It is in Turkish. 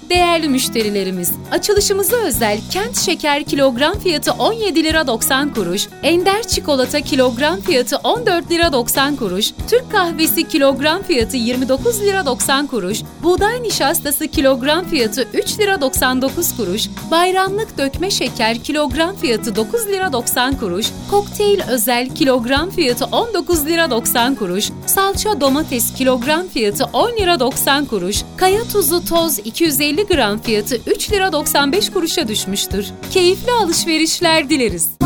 Değerli müşterilerimiz, açılışımıza özel Kent Şeker kilogram fiyatı 17 lira 90 kuruş, Ender Çikolata kilogram fiyatı 14 lira 90 kuruş, Türk Kahvesi kilogram fiyatı 29 lira 90 kuruş, Buğday Nişastası kilogram fiyatı 3 lira 99 kuruş, Bayramlık Dökme Şeker kilogram fiyatı 9 lira 90 kuruş, Kokteyl Özel kilogram fiyatı 19 lira 90 kuruş, Salça Domates kilogram fiyatı 10 lira 90 kuruş, Kaya Tuzu Toz 250 gram fiyatı 3 lira 95 kuruşa düşmüştür. Keyifli alışverişler dileriz.